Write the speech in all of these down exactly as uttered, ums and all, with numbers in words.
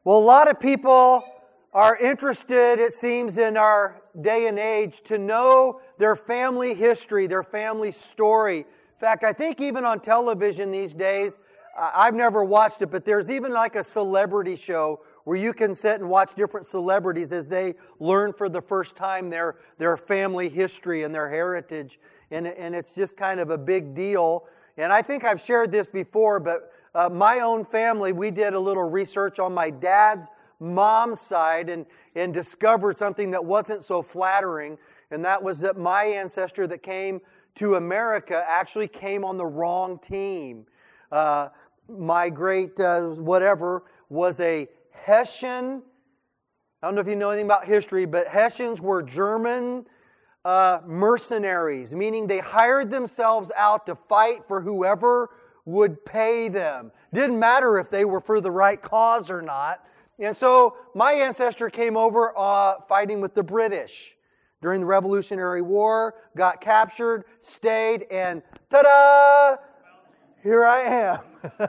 Well, a lot of people are interested, it seems, in our day and age to know their family history, their family story. In fact, I think even on television these days, uh, I've never watched it, but there's even like a celebrity show where you can sit and watch different celebrities as they learn for the first time their, their family history and their heritage. And, and it's just kind of a big deal. And I think I've shared this before, but uh, my own family, we did a little research on my dad's mom's side and, and discovered something that wasn't so flattering. And that was that my ancestor that came to America actually came on the wrong team. Uh, my great uh, whatever was a Hessian. I don't know if you know anything about history, but Hessians were German uh, mercenaries, meaning they hired themselves out to fight for whoever would pay them. Didn't matter if they were for the right cause or not. And so my ancestor came over uh, fighting with the British during the Revolutionary War, got captured, stayed, and ta-da! Here I am.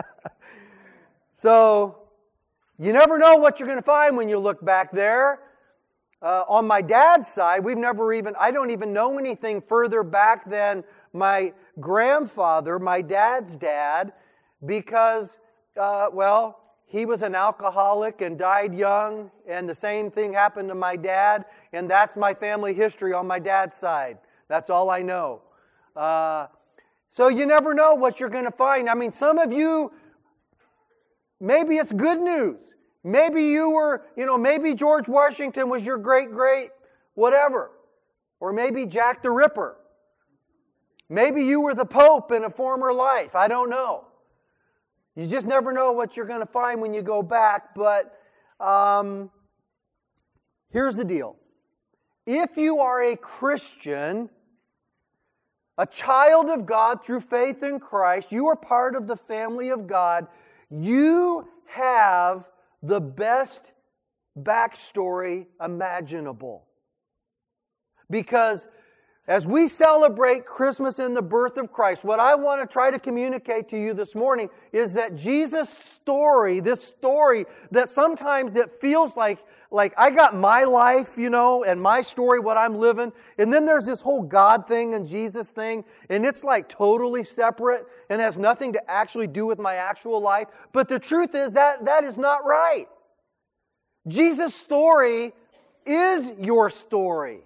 So, you never know what you're going to find when you look back there. Uh, on my dad's side, we've never even, I don't even know anything further back than my grandfather, my dad's dad, because, uh, well, he was an alcoholic and died young, and the same thing happened to my dad, and that's my family history on my dad's side. That's all I know. Uh, so you never know what you're going to find. I mean, some of you, maybe it's good news. Maybe you were, you know, maybe George Washington was your great-great whatever. Or maybe Jack the Ripper. Maybe you were the Pope in a former life. I don't know. You just never know what you're going to find when you go back. But um, here's the deal. If you are a Christian, a child of God through faith in Christ, you are part of the family of God, you have the best backstory imaginable. Because as we celebrate Christmas and the birth of Christ, what I want to try to communicate to you this morning is that Jesus' story, this story that sometimes it feels like, like I got my life, you know, and my story, what I'm living, and then there's this whole God thing and Jesus thing, and it's like totally separate and has nothing to actually do with my actual life. But the truth is that that is not right. Jesus' story is your story.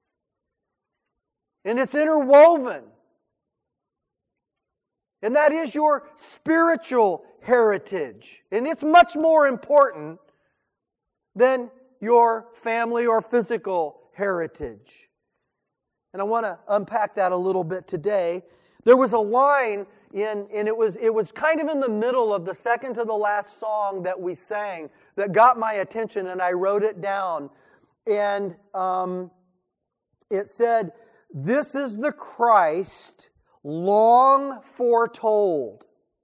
And it's interwoven. And that is your spiritual heritage. And it's much more important than your family or physical heritage. And I want to unpack that a little bit today. There was a line in, and it was, it was kind of in the middle of the second to the last song that we sang that got my attention, and I wrote it down. And um, it said, "This is the Christ long foretold."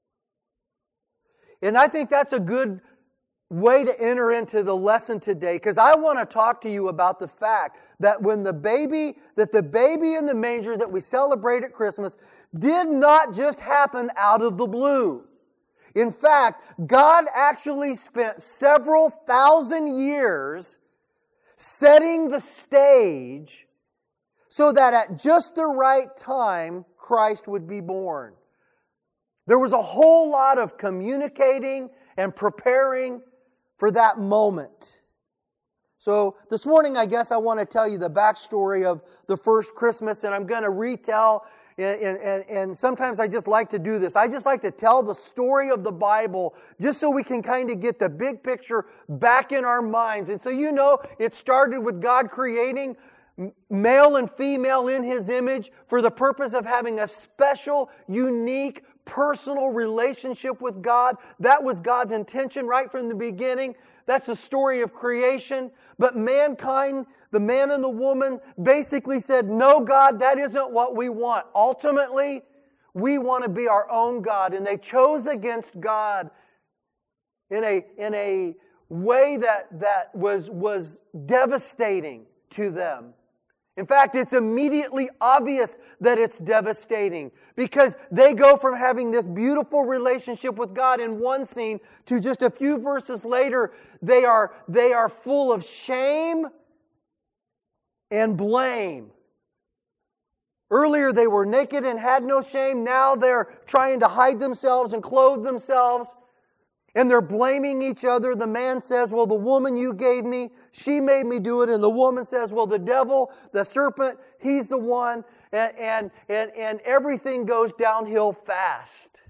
And I think that's a good way to enter into the lesson today, because I want to talk to you about the fact that when the baby, that the baby in the manger that we celebrate at Christmas did not just happen out of the blue. In fact, God actually spent several thousand years setting the stage so that at just the right time, Christ would be born. There was a whole lot of communicating and preparing for that moment. So this morning, I guess I want to tell you the backstory of the first Christmas, and I'm going to retell, and, and, and sometimes I just like to do this. I just like to tell the story of the Bible just so we can kind of get the big picture back in our minds. And so you know, it started with God creating male and female in His image for the purpose of having a special, unique, personal relationship with God. That was God's intention right from the beginning. That's the story of creation. But mankind, the man and the woman, basically said, "No, God, that isn't what we want. Ultimately, we want to be our own God." And they chose against God in a, in a way that, that was, was devastating to them. In fact, it's immediately obvious that it's devastating because they go from having this beautiful relationship with God in one scene to just a few verses later, they are, they are full of shame and blame. Earlier they were naked and had no shame. Now they're trying to hide themselves and clothe themselves. And they're blaming each other. The man says, well, the woman you gave me, she made me do it. And the woman says, well, the devil, the serpent, he's the one. And, and, and, and everything goes downhill fast.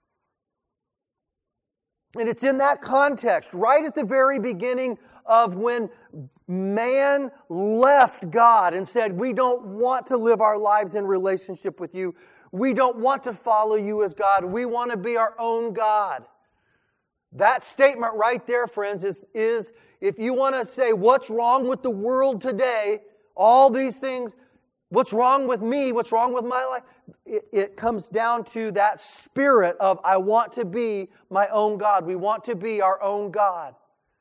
And it's in that context, right at the very beginning of when man left God and said, we don't want to live our lives in relationship with you. We don't want to follow you as God. We want to be our own God. That statement right there, friends, is, is if you want to say what's wrong with the world today, all these things, what's wrong with me, what's wrong with my life, it, it comes down to that spirit of I want to be my own God. We want to be our own God.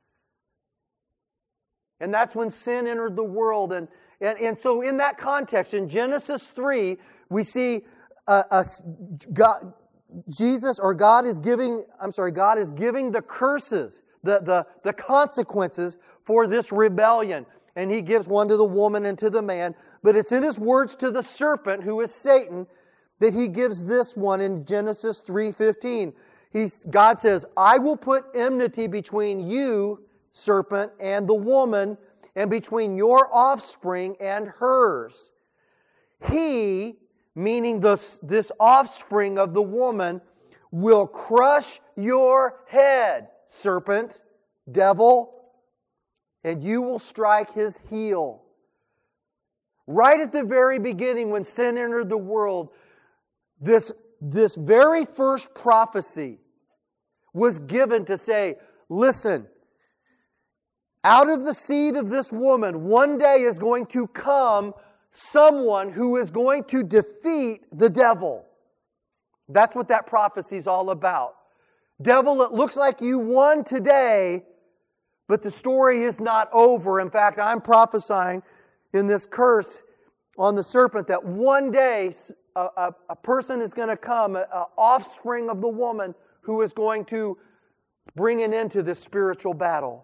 And that's when sin entered the world. And, and, and so in that context, in Genesis three, we see a, a, God, Jesus or God is giving, I'm sorry, God is giving the curses, the, the, the consequences for this rebellion. And He gives one to the woman and to the man. But it's in His words to the serpent, who is Satan, that He gives this one in Genesis three fifteen. He's, God says, I will put enmity between you, serpent, and the woman, and between your offspring and hers. He, meaning this, this offspring of the woman, will crush your head, serpent, devil, and you will strike his heel. Right at the very beginning, when sin entered the world, this, this very first prophecy was given to say, listen, out of the seed of this woman, one day is going to come someone who is going to defeat the devil. That's what that prophecy is all about. Devil, it looks like you won today, but the story is not over. In fact, I'm prophesying in this curse on the serpent that one day a, a, a person is going to come, an offspring of the woman, who is going to bring an end to this spiritual battle.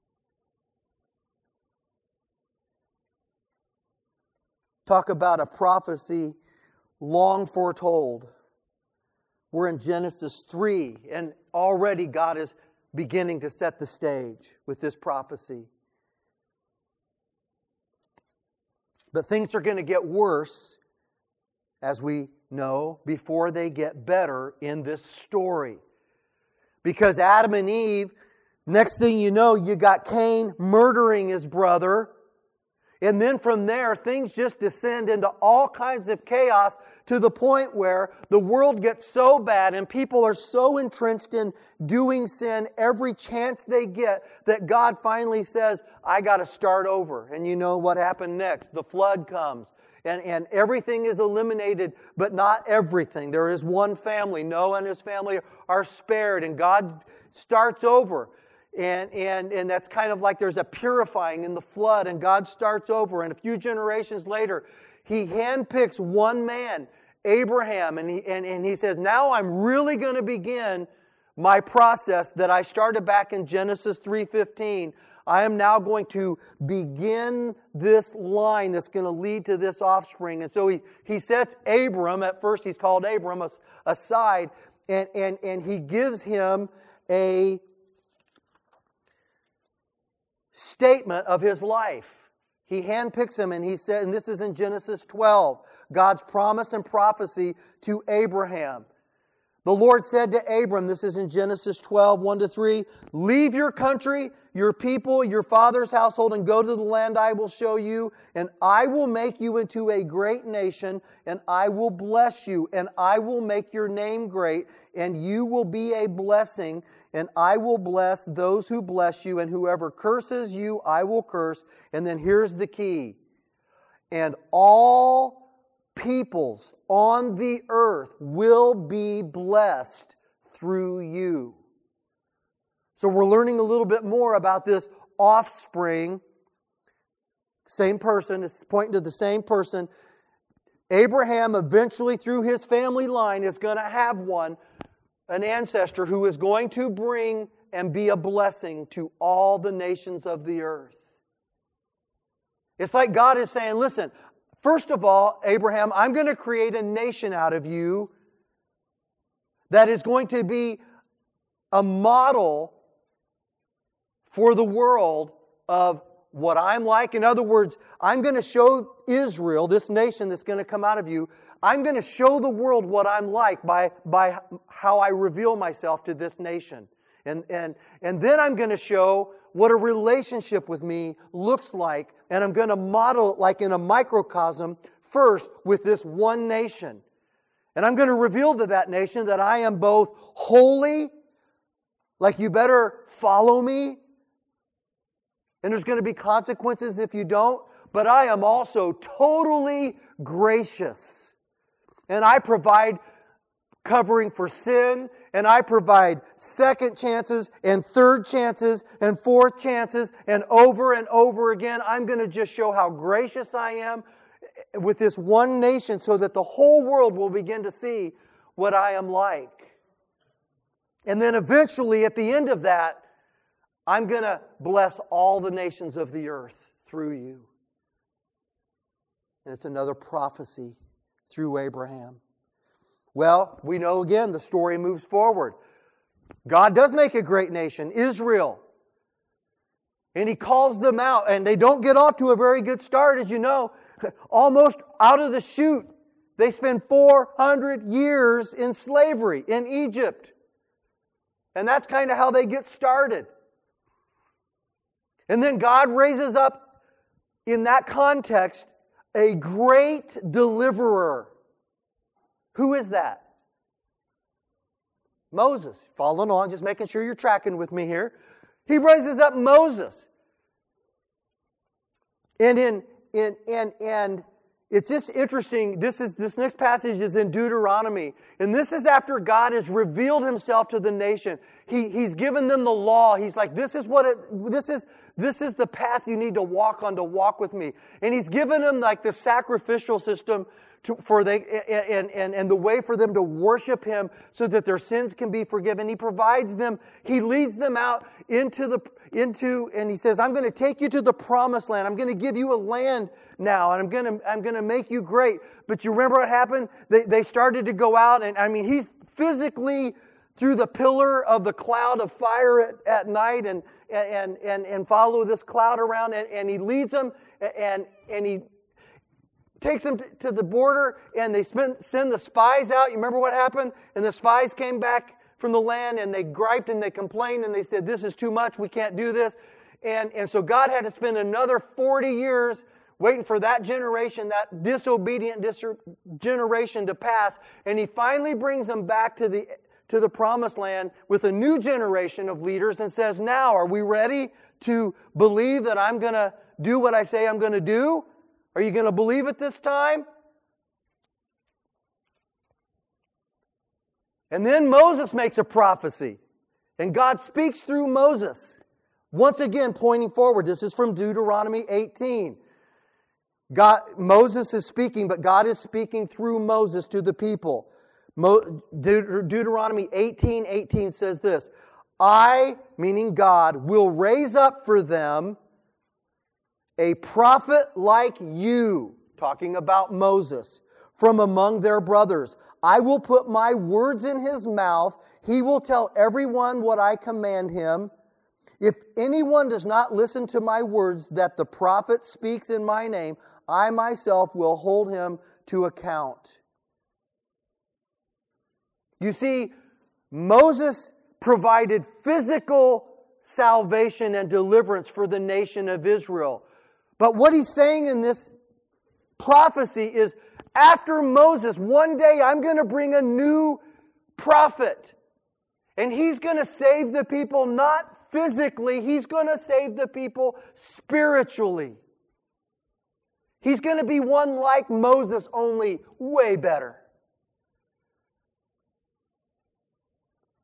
Talk about a prophecy long foretold. We're in Genesis three, and already God is beginning to set the stage with this prophecy. But things are going to get worse, as we know, before they get better in this story. Because Adam and Eve, next thing you know, you got Cain murdering his brother. And then from there, things just descend into all kinds of chaos to the point where the world gets so bad and people are so entrenched in doing sin every chance they get that God finally says, I got to start over. And you know what happened next? The flood comes. And, and everything is eliminated, but not everything. There is one family. Noah and his family are spared, and God starts over. And, and, and that's kind of like there's a purifying in the flood, and God starts over. And a few generations later, He handpicks one man, Abraham, and he, and, and he says, now I'm really going to begin my process that I started back in Genesis three fifteen. I am now going to begin this line that's going to lead to this offspring. And so he, he sets Abram, at first he's called Abram, aside, and, and, and he gives him a statement of his life. He handpicks him, and he said, and this is in Genesis twelve, God's promise and prophecy to Abraham. The Lord said to Abram, this is in Genesis twelve, one to three, leave your country, your people, your father's household, and go to the land I will show you, and I will make you into a great nation, and I will bless you, and I will make your name great, and you will be a blessing, and I will bless those who bless you, and whoever curses you, I will curse. And then here's the key. And all peoples on the earth will be blessed through you. So we're learning a little bit more about this offspring Same person, it's pointing to the same person. Abraham eventually, through his family line, is going to have one, an ancestor who is going to bring and be a blessing to all the nations of the earth. It's like God is saying, listen, first of all, Abraham, I'm going to create a nation out of you that is going to be a model for the world of what I'm like. In other words, I'm going to show Israel, this nation that's going to come out of you, I'm going to show the world what I'm like by, by how I reveal myself to this nation. And, and, and then I'm going to show what a relationship with me looks like, and I'm going to model it like in a microcosm first with this one nation. And I'm going to reveal to that nation that I am both holy, like you better follow me, and there's going to be consequences if you don't. But I am also totally gracious. And I provide covering for sin. And I provide second chances and third chances and fourth chances. And over and over again, I'm going to just show how gracious I am with this one nation so that the whole world will begin to see what I am like. And then eventually, at the end of that, I'm going to bless all the nations of the earth through you. And it's another prophecy through Abraham. Well, we know again the story moves forward. God does make a great nation, Israel. And He calls them out, and they don't get off to a very good start, as you know. Almost out of the chute. They spend four hundred years in slavery in Egypt. And that's kind of how they get started. And then God raises up, in that context, a great deliverer. Who is that? Moses. Following on, just making sure you're tracking with me here. He raises up Moses. And in in and and it's just interesting. This is this next passage is in Deuteronomy. And this is after God has revealed Himself to the nation. He, he's given them the law. He's like, this is what it, this is, this is the path you need to walk on to walk with me. And He's given them like the sacrificial system to, for they, and, and, and the way for them to worship Him so that their sins can be forgiven. He provides them, He leads them out into the, into, and He says, I'm going to take you to the promised land. I'm going to give you a land now, and I'm going to, I'm going to make you great. But you remember what happened? They, they started to go out, and I mean, He's physically through the pillar of the cloud of fire at, at night and, and, and, and follow this cloud around, and, and He leads them, and, and He takes them to the border, and they send the spies out. You remember what happened? And the spies came back from the land, and they griped and they complained, and they said, this is too much, we can't do this. And, and so God had to spend another forty years waiting for that generation, that disobedient dis- generation to pass. And He finally brings them back to the, to the promised land with a new generation of leaders and says, now, are we ready to believe that I'm going to do what I say I'm going to do? Are you going to believe it this time? And then Moses makes a prophecy. And God speaks through Moses. Once again, pointing forward. This is from Deuteronomy eighteen. God, Moses is speaking, but God is speaking through Moses to the people. Mo, De- Deuteronomy eighteen eighteen says this, I, meaning God, will raise up for them a prophet like you, talking about Moses, from among their brothers. I will put my words in his mouth. He will tell everyone what I command him. If anyone does not listen to my words that the prophet speaks in my name, I myself will hold him to account. You see, Moses provided physical salvation and deliverance for the nation of Israel. But what he's saying in this prophecy is, after Moses, one day I'm going to bring a new prophet. And he's going to save the people not physically, he's going to save the people spiritually. He's going to be one like Moses, only way better.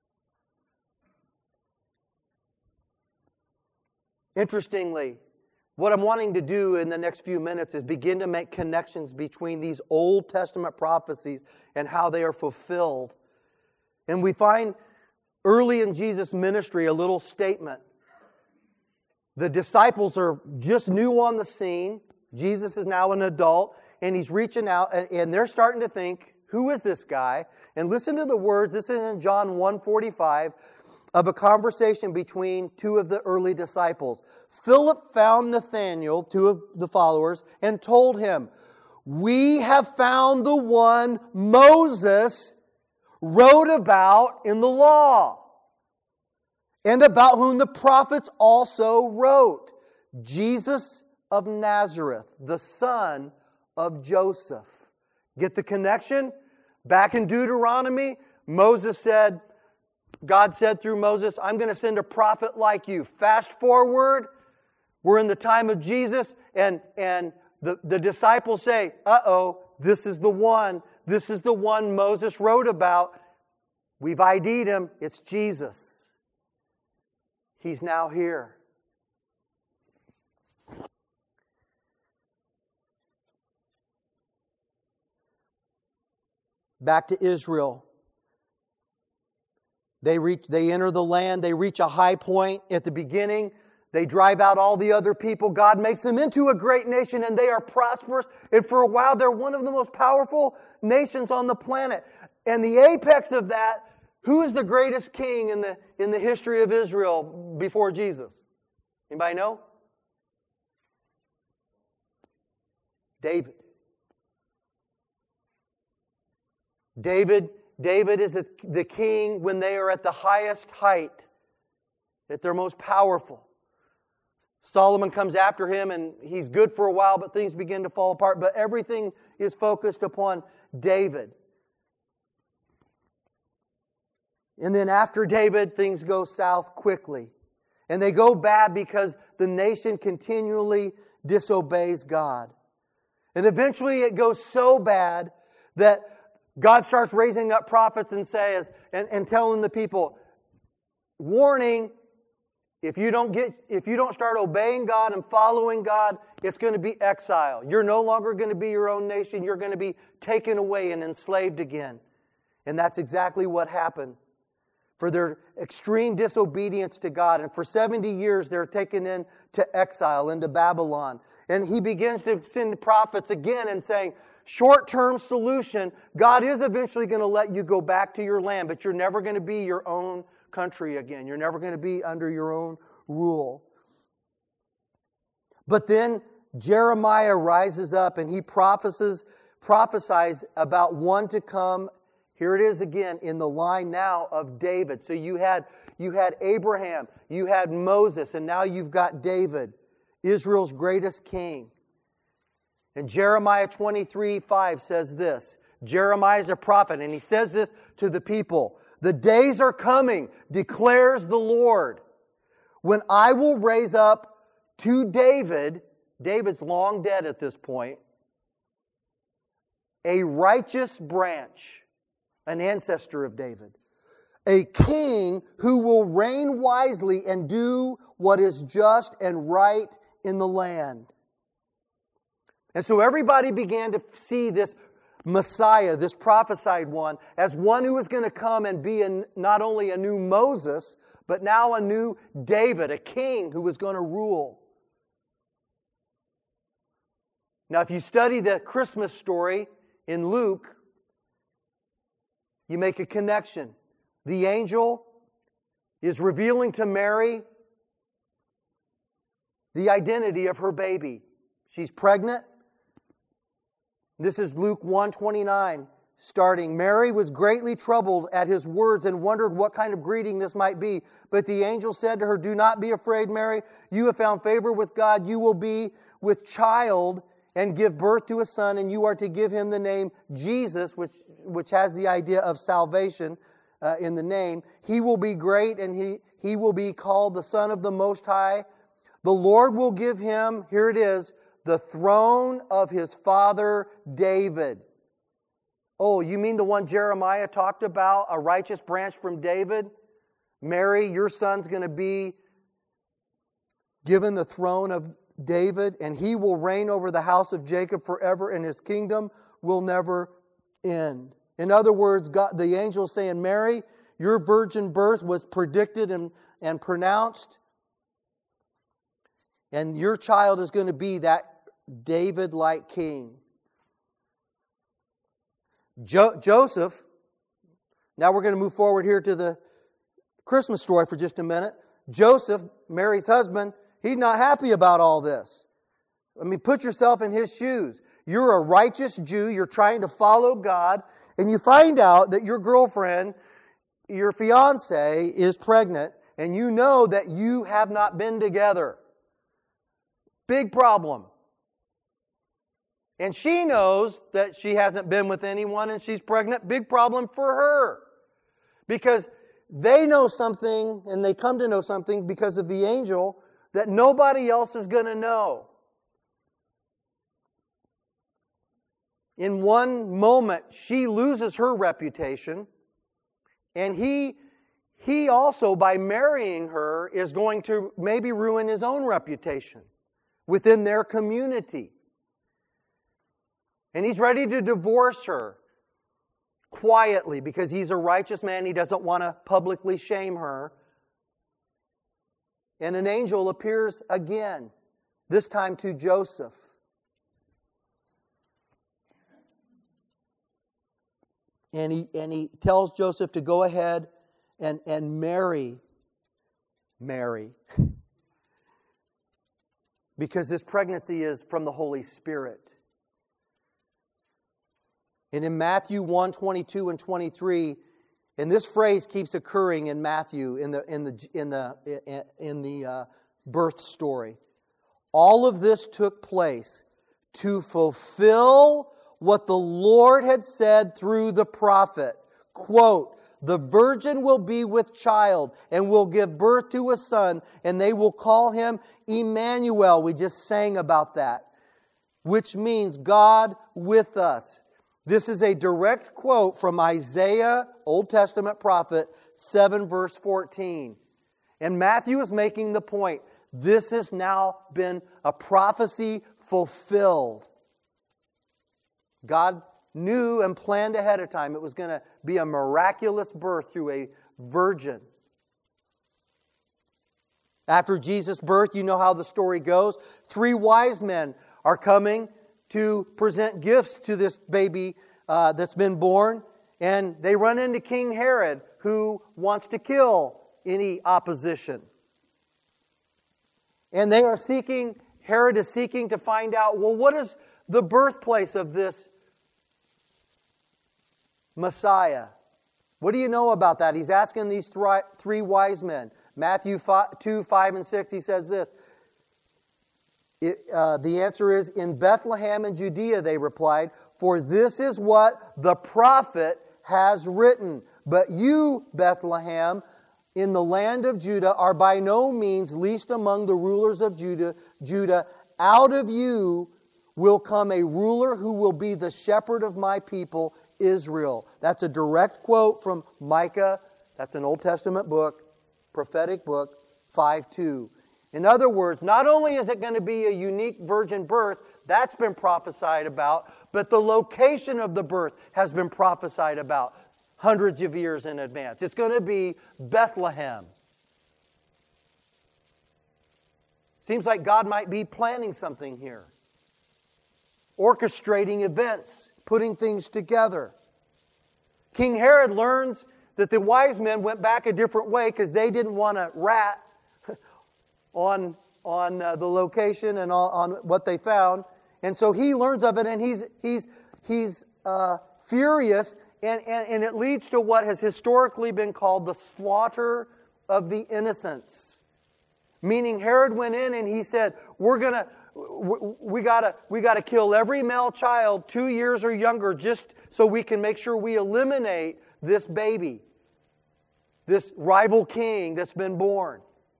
Interestingly, What I'm wanting to do in the next few minutes is begin to make connections between these Old Testament prophecies and how they are fulfilled. And we find early in Jesus' ministry a little statement. The disciples are just new on the scene. Jesus is now an adult, and he's reaching out, and they're starting to think, who is this guy? And listen to the words. This is in John one forty-five. Of a conversation between two of the early disciples. Philip found Nathanael, two of the followers, and told him, "We have found the one Moses wrote about in the law, and about whom the prophets also wrote, Jesus of Nazareth, the son of Joseph." Get the connection? Back in Deuteronomy, Moses said, God said through Moses, I'm going to send a prophet like you. Fast forward, we're in the time of Jesus, and, and the, the disciples say, uh-oh, this is the one. This is the one Moses wrote about. We've I D'd him. It's Jesus. He's now here. Back to Israel. They reach, they enter the land, they reach a high point at the beginning. They drive out all the other people. God makes them into a great nation, and they are prosperous. And for a while, they're one of the most powerful nations on the planet. And the apex of that, who is the greatest king in the, in the history of Israel before Jesus? Anybody know? David. David David is the king when they are at the highest height, at their most powerful. Solomon comes after him, and he's good for a while, but things begin to fall apart. But everything is focused upon David. And then after David, things go south quickly. And they go bad because the nation continually disobeys God. And eventually it goes so bad that God starts raising up prophets and says, and, and telling the people, warning, if you don't get, if you don't start obeying God and following God, it's going to be exile. You're no longer going to be your own nation. You're going to be taken away and enslaved again. And that's exactly what happened. For their extreme disobedience to God. And for seventy years, they're taken into exile, into Babylon. And he begins to send prophets again and saying, short-term solution, God is eventually going to let you go back to your land, but you're never going to be your own country again. You're never going to be under your own rule. But then Jeremiah rises up and he prophesies, prophesies about one to come. Here it is again in the line now of David. So you had, you had Abraham, you had Moses, and now you've got David, Israel's greatest king. And Jeremiah twenty-three five says this. Jeremiah is a prophet, and he says this to the people. The days are coming, declares the Lord, when I will raise up to David, David's long dead at this point, a righteous branch, an ancestor of David, a king who will reign wisely and do what is just and right in the land. And so everybody began to see this Messiah, this prophesied one, as one who was going to come and be a, not only a new Moses, but now a new David, a king who was going to rule. Now, if you study the Christmas story in Luke, you make a connection. The angel is revealing to Mary the identity of her baby. She's pregnant. This is Luke one twenty-nine, starting. Mary was greatly troubled at his words and wondered what kind of greeting this might be. But the angel said to her, do not be afraid, Mary. You have found favor with God. You will be with child and give birth to a son, and you are to give him the name Jesus, which, which has the idea of salvation uh, in the name. He will be great, and he, he will be called the Son of the Most High. The Lord will give him, here it is, the throne of his father David. Oh, you mean the one Jeremiah talked about, a righteous branch from David? Mary, your son's going to be given the throne of David, and he will reign over the house of Jacob forever, and his kingdom will never end. In other words, God, the angel saying, Mary, your virgin birth was predicted and, and pronounced, and your child is going to be that David-like king. Jo- Joseph, now we're going to move forward here to the Christmas story for just a minute. Joseph, Mary's husband, he's not happy about all this. I mean, put yourself in his shoes. You're a righteous Jew, you're trying to follow God, and you find out that your girlfriend, your fiancée, is pregnant, and you know that you have not been together. Big problem. And she knows that she hasn't been with anyone and she's pregnant. Big problem for her. Because they know something, and they come to know something because of the angel that nobody else is going to know. In one moment, she loses her reputation, and he, he also, by marrying her, is going to maybe ruin his own reputation within their community. And he's ready to divorce her quietly because he's a righteous man. He doesn't want to publicly shame her. And an angel appears again, this time to Joseph. And he, and he tells Joseph to go ahead and, and marry Mary. Because this pregnancy is from the Holy Spirit. And in Matthew one, twenty-two and twenty-three, and this phrase keeps occurring in Matthew in the in the in the in the uh, birth story. All of this took place to fulfill what the Lord had said through the prophet. Quote, "The virgin will be with child and will give birth to a son, and they will call him Emmanuel." We just sang about that, which means God with us. This is a direct quote from Isaiah, Old Testament prophet, seven verse fourteen. And Matthew is making the point, this has now been a prophecy fulfilled. God knew and planned ahead of time it was going to be a miraculous birth through a virgin. After Jesus' birth, you know how the story goes. Three wise men are coming to present gifts to this baby uh, that's been born. And they run into King Herod, who wants to kill any opposition. And they are seeking, Herod is seeking to find out, well, what is the birthplace of this Messiah? What do you know about that? He's asking these three wise men. Matthew two, five, and six, he says this. It, uh, the answer is, in Bethlehem in Judea, they replied, for this is what the prophet has written. But you, Bethlehem, in the land of Judah, are by no means least among the rulers of Judah. Judah, out of you will come a ruler who will be the shepherd of my people, Israel. That's a direct quote from Micah. That's an Old Testament book, prophetic book, five two. In other words, not only is it going to be a unique virgin birth, that's been prophesied about, but the location of the birth has been prophesied about hundreds of years in advance. It's going to be Bethlehem. Seems like God might be planning something here. Orchestrating events, putting things together. King Herod learns that the wise men went back a different way because they didn't want to rat on, on uh, the location and on, on what they found. And so he learns of it, and he's, he's, he's uh, furious, and, and, and it leads to what has historically been called the slaughter of the innocents. Meaning Herod went in and he said, we're going to, we gotta, we gotta kill every male child two years or younger just so we can make sure we eliminate this baby, this rival king that's been born.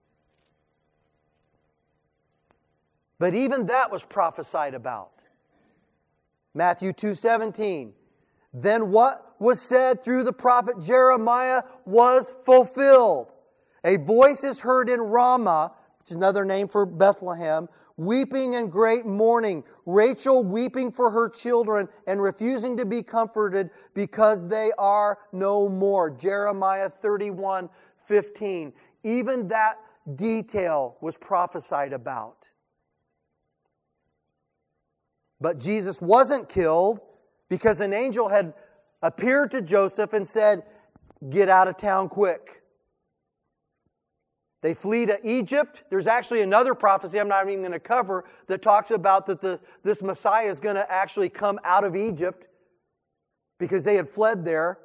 But even that was prophesied about. Matthew two seventeen. Then what was said through the prophet Jeremiah was fulfilled. A voice is heard in Ramah, which is another name for Bethlehem, weeping in great mourning. Rachel weeping for her children and refusing to be comforted because they are no more. Jeremiah thirty-one fifteen. Even that detail was prophesied about. But Jesus wasn't killed because an angel had appeared to Joseph and said, "Get out of town quick." They flee to Egypt. There's actually another prophecy I'm not even going to cover that talks about that the, this Messiah is going to actually come out of Egypt because they had fled there.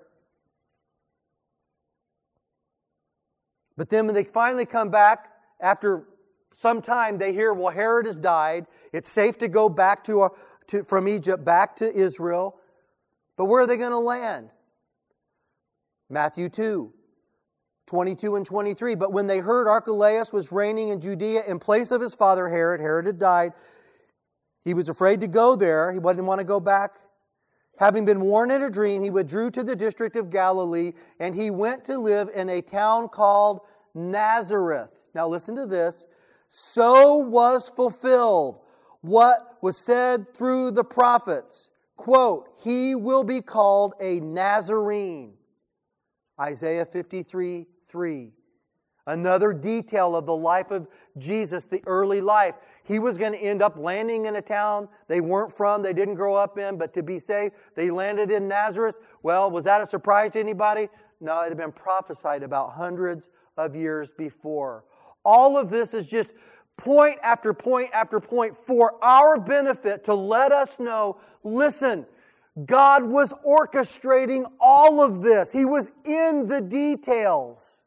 But then when they finally come back, after some time, they hear, well, Herod has died. It's safe to go back to, to from Egypt back to Israel. But where are they going to land? Matthew two. twenty-two and twenty-three. But when they heard Archelaus was reigning in Judea in place of his father Herod, Herod had died, he was afraid to go there. He didn't want to go back. Having been warned in a dream, he withdrew to the district of Galilee, and he went to live in a town called Nazareth. Now listen to this. So was fulfilled what was said through the prophets. Quote, he will be called a Nazarene. Isaiah fifty-three three. Another detail of the life of Jesus, the early life. He was going to end up landing in a town they weren't from, they didn't grow up in, but to be saved, they landed in Nazareth. Well, was that a surprise to anybody? No, it had been prophesied about hundreds of years before. All of this is just point after point after point for our benefit to let us know, listen, God was orchestrating all of this. He was in the details.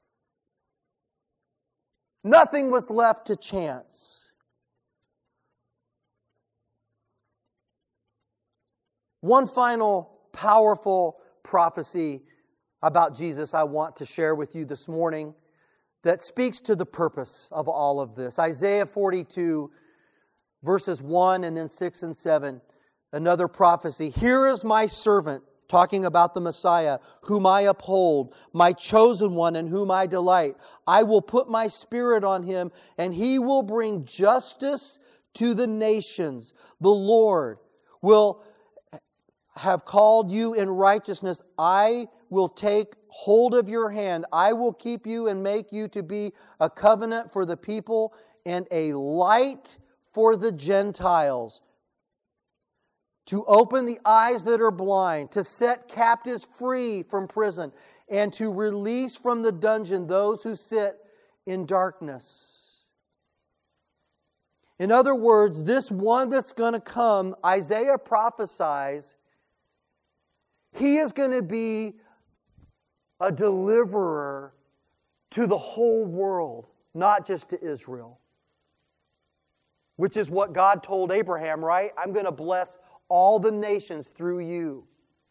Nothing was left to chance. One final powerful prophecy about Jesus I want to share with you this morning that speaks to the purpose of all of this. Isaiah forty-two, verses one and then six and seven. Another prophecy. Here is my servant, talking about the Messiah, whom I uphold, my chosen one in whom I delight. I will put my spirit on him, and he will bring justice to the nations. The Lord will have called you in righteousness. I will take hold of your hand. I will keep you and make you to be a covenant for the people and a light for the Gentiles. To open the eyes that are blind, to set captives free from prison, and to release from the dungeon those who sit in darkness. In other words, this one that's going to come, Isaiah prophesies, he is going to be a deliverer to the whole world, not just to Israel. Which is what God told Abraham, right? I'm going to bless all the nations through you.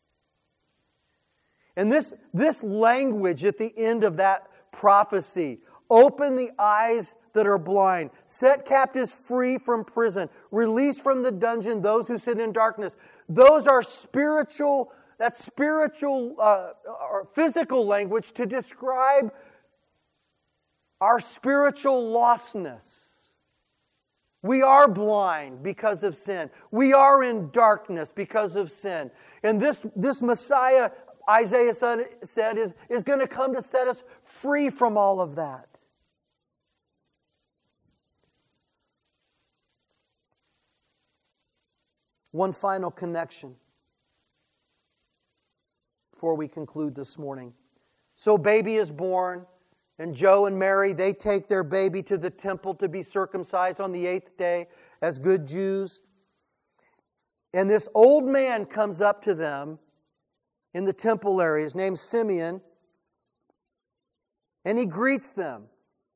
And this, this language at the end of that prophecy, open the eyes that are blind, set captives free from prison, release from the dungeon those who sit in darkness. Those are spiritual, that's spiritual uh, or physical language to describe our spiritual lostness. We are blind because of sin. We are in darkness because of sin. And this, this Messiah, Isaiah said, is, is going to come to set us free from all of that. One final connection before we conclude this morning. So baby is born. And Joe and Mary, they take their baby to the temple to be circumcised on the eighth day as good Jews. And this old man comes up to them in the temple area. His name's Simeon. And he greets them.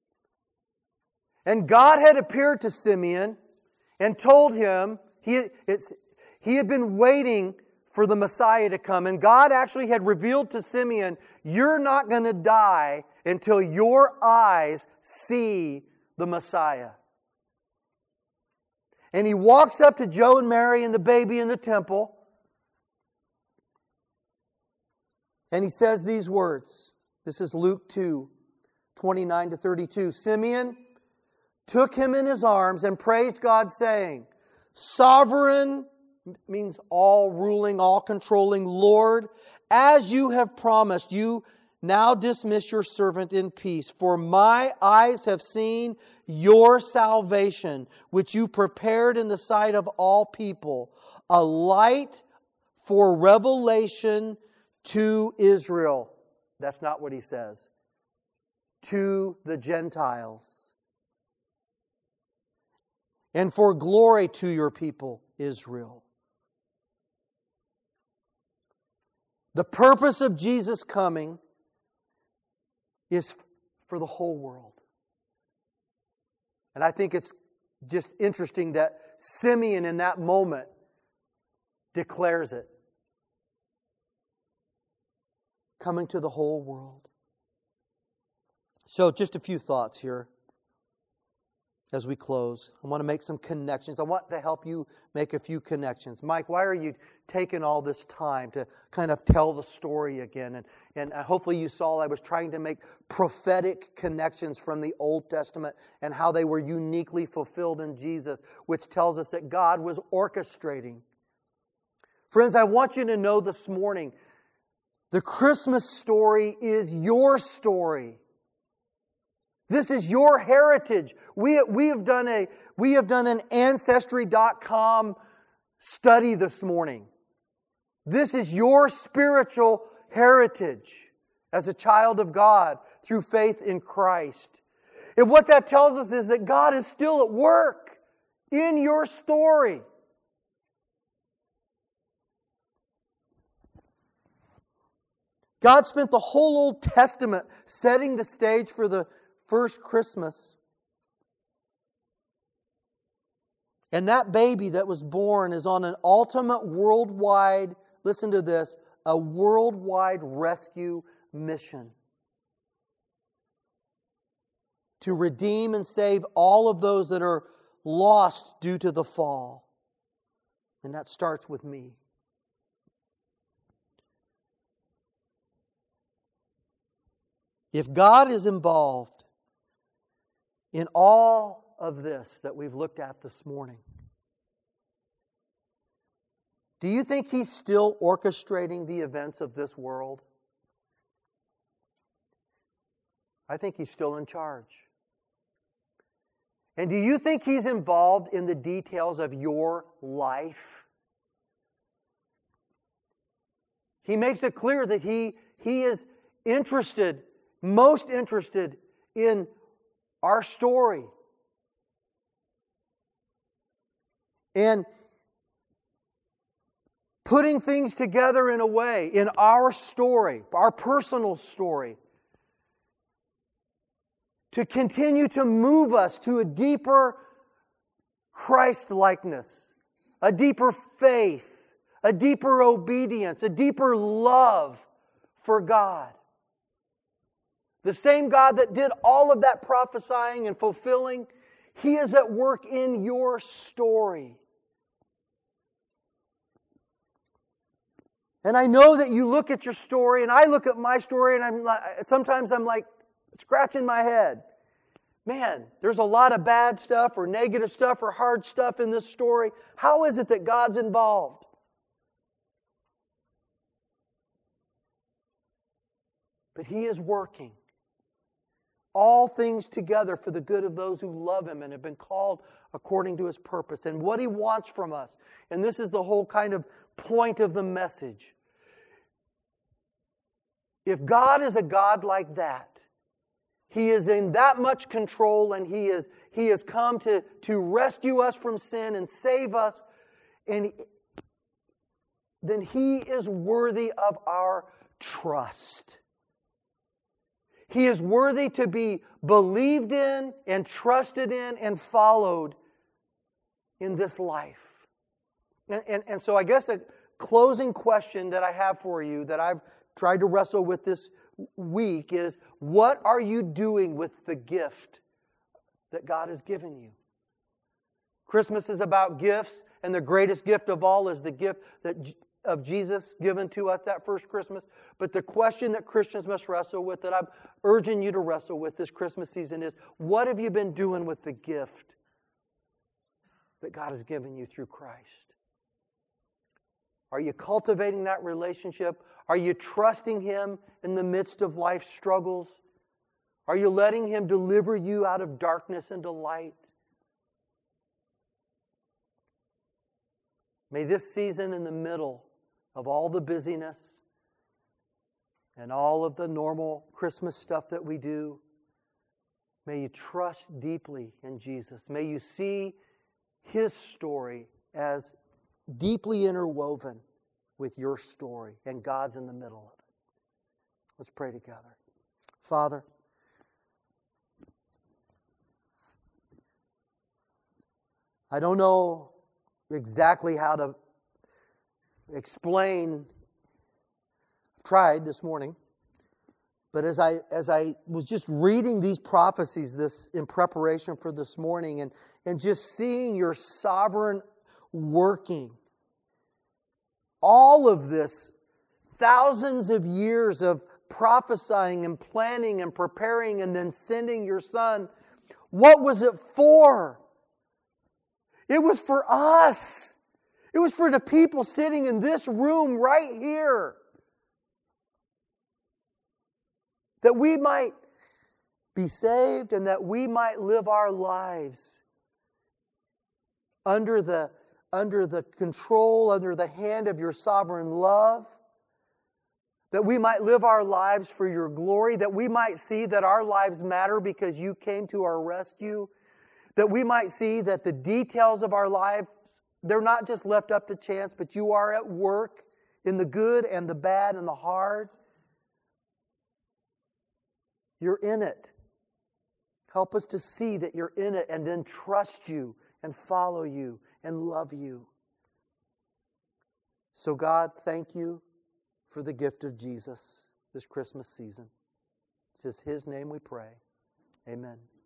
And God had appeared to Simeon and told him he, it's, he had been waiting for the Messiah to come. And God actually had revealed to Simeon, you're not going to die until your eyes see the Messiah. And he walks up to Joe and Mary and the baby in the temple. And he says these words. This is Luke two, twenty-nine to thirty-two. Simeon, took him in his arms and praised God, saying, Sovereign means all ruling, all controlling Lord, as you have promised, you now dismiss your servant in peace. For my eyes have seen your salvation, which you prepared in the sight of all people, a light for revelation to Israel. That's not what he says. To the Gentiles. And for glory to your people, Israel. The purpose of Jesus coming is for the whole world. And I think it's just interesting that Simeon in that moment declares it. Coming to the whole world. So just a few thoughts here as we close. I want to make some connections. I want to help you make a few connections. Mike, why are you taking all this time to kind of tell the story again? And, and hopefully you saw I was trying to make prophetic connections from the Old Testament and how they were uniquely fulfilled in Jesus, which tells us that God was orchestrating. Friends, I want you to know this morning, the Christmas story is your story. This is your heritage. We, we have done a we have done an Ancestry dot com study this morning. This is your spiritual heritage as a child of God through faith in Christ. And what that tells us is that God is still at work in your story. God spent the whole Old Testament setting the stage for the first Christmas. And that baby that was born is on an ultimate worldwide, listen to this, a worldwide rescue mission. To redeem and save all of those that are lost due to the fall. And that starts with me. If God is involved in all of this that we've looked at this morning, do you think He's still orchestrating the events of this world? I think He's still in charge. And do you think He's involved in the details of your life? He makes it clear that He, he is interested, most interested in our story. And putting things together in a way, in our story, our personal story, to continue to move us to a deeper Christ-likeness, a deeper faith, a deeper obedience, a deeper love for God. The same God that did all of that prophesying and fulfilling, He is at work in your story. And I know that you look at your story, and I look at my story, and I'm like, sometimes I'm like scratching my head. Man, there's a lot of bad stuff or negative stuff or hard stuff in this story. How is it that God's involved? But He is working all things together for the good of those who love Him and have been called according to His purpose. And what He wants from us, and this is the whole kind of point of the message. If God is a God like that, He is in that much control, and He is He has come to, to rescue us from sin and save us, and then He is worthy of our trust. He is worthy to be believed in and trusted in and followed in this life. And, and, and so I guess a closing question that I have for you that I've tried to wrestle with this week is, what are you doing with the gift that God has given you? Christmas is about gifts, and the greatest gift of all is the gift that of Jesus given to us that first Christmas. But the question that Christians must wrestle with, that I'm urging you to wrestle with this Christmas season, is what have you been doing with the gift that God has given you through Christ? Are you cultivating that relationship? Are you trusting Him in the midst of life's struggles? Are you letting Him deliver you out of darkness into light? May this season, in the middle of all the busyness and all of the normal Christmas stuff that we do, may you trust deeply in Jesus. May you see His story as deeply interwoven with your story, and God's in the middle of it. Let's pray together. Father, I don't know exactly how to explain. I've tried this morning, but as I as I was just reading these prophecies this in preparation for this morning, and, and just seeing your sovereign working, all of this, thousands of years of prophesying and planning and preparing and then sending your Son, what was it for? It was for us. It was for the people sitting in this room right here. That we might be saved and that we might live our lives under the, under the control, under the hand of your sovereign love. That we might live our lives for your glory. That we might see that our lives matter because you came to our rescue. That we might see that the details of our lives, they're not just left up to chance, but you are at work in the good and the bad and the hard. You're in it. Help us to see that you're in it and then trust you and follow you and love you. So God, thank you for the gift of Jesus this Christmas season. It's in His name we pray. Amen.